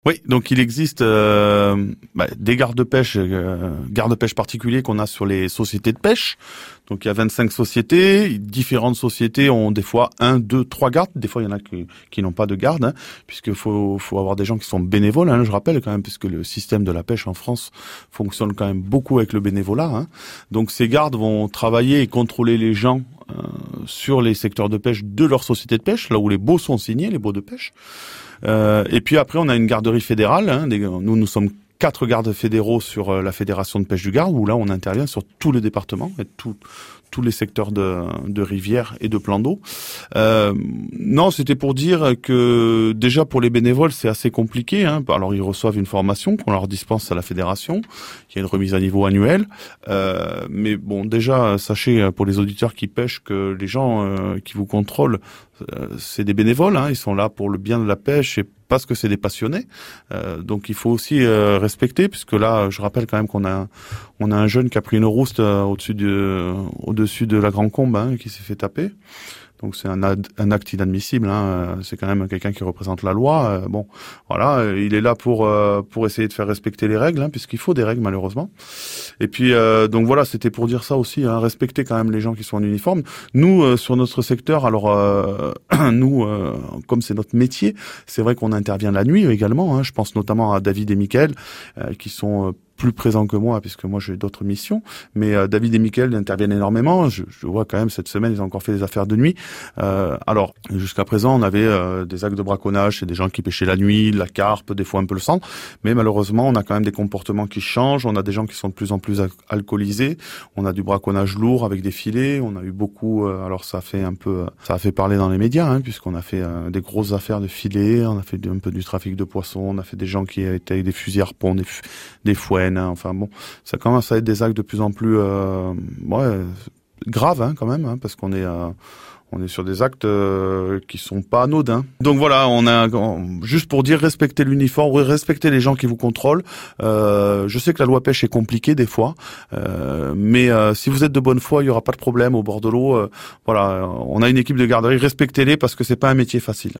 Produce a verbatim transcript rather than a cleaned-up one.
Oui, donc il existe euh, bah, des gardes-pêche, euh, gardes-pêche particuliers qu'on a sur les sociétés de pêche. Donc il y a vingt-cinq sociétés, différentes sociétés ont des fois un, deux, trois gardes. Des fois il y en a qui, qui n'ont pas de garde, hein, puisque faut, faut avoir des gens qui sont bénévoles. Hein, je rappelle quand même, puisque le système de la pêche en France fonctionne quand même beaucoup avec le bénévolat. Hein. Donc ces gardes vont travailler et contrôler les gens euh, sur les secteurs de pêche de leur société de pêche, là où les baux sont signés, les baux de pêche. Euh, et puis après, on a une garderie fédérale. Hein, des, nous, nous sommes quatre gardes fédéraux sur euh, la fédération de pêche du Gard, où là, on intervient sur tous les départements et tout, tous les secteurs de, de rivières et de plans d'eau. Euh, non, c'était pour dire que déjà pour les bénévoles, c'est assez compliqué. Hein. Alors, ils reçoivent une formation qu'on leur dispense à la fédération. Il y a une remise à niveau annuelle. Euh, mais bon, déjà, sachez pour les auditeurs qui pêchent que les gens euh, qui vous contrôlent, euh, c'est des bénévoles. Hein. Ils sont là pour le bien de la pêche et parce que c'est des passionnés. Euh, donc il faut aussi euh, respecter, puisque là, je rappelle quand même qu'on a on a un jeune qui a pris une rouste euh, au-dessus de au-dessus de la Grande Combe, hein, qui s'est fait taper. Donc c'est un, ad, un acte inadmissible. Hein. C'est quand même quelqu'un qui représente la loi. Euh, bon, voilà, il est là pour euh, pour essayer de faire respecter les règles, hein, puisqu'il faut des règles malheureusement. Et puis euh, donc voilà, c'était pour dire ça aussi, hein, respecter quand même les gens qui sont en uniforme. Nous euh, sur notre secteur, alors euh, nous, euh, comme c'est notre métier, c'est vrai qu'on intervient la nuit également. Hein. Je pense notamment à David et Mickaël euh, qui sont euh, plus présents que moi, puisque moi j'ai d'autres missions. Mais euh, David et Mickaël interviennent énormément. Je, je vois quand même cette semaine, ils ont encore fait des affaires de nuit. Euh, alors, jusqu'à présent, on avait euh, des actes de braconnage, c'est des gens qui pêchaient la nuit, la carpe, des fois un peu le sang. Mais malheureusement, on a quand même des comportements qui changent. On a des gens qui sont de plus en plus al- alcoolisés. On a du braconnage lourd avec des filets. On a eu beaucoup. Euh, alors, ça a fait un peu, ça a fait parler dans les médias, hein, puisqu'on a fait euh, des grosses affaires de filets. On a fait un peu du trafic de poissons. On a fait des gens qui étaient avec des fusils harpons, des, f- des fouets. Hein, enfin bon, ça commence à être des actes de plus en plus euh, ouais, graves hein, quand même, hein, parce qu'on est euh, on est sur des actes euh, qui sont pas anodins. Donc voilà, on a on, juste pour dire respecter l'uniforme, respecter les gens qui vous contrôlent. Euh, je sais que la loi pêche est compliquée des fois, euh, mais euh, si vous êtes de bonne foi, il y aura pas de problème au bord de l'eau. Euh, voilà, on a une équipe de garderie, respectez-les parce que c'est pas un métier facile.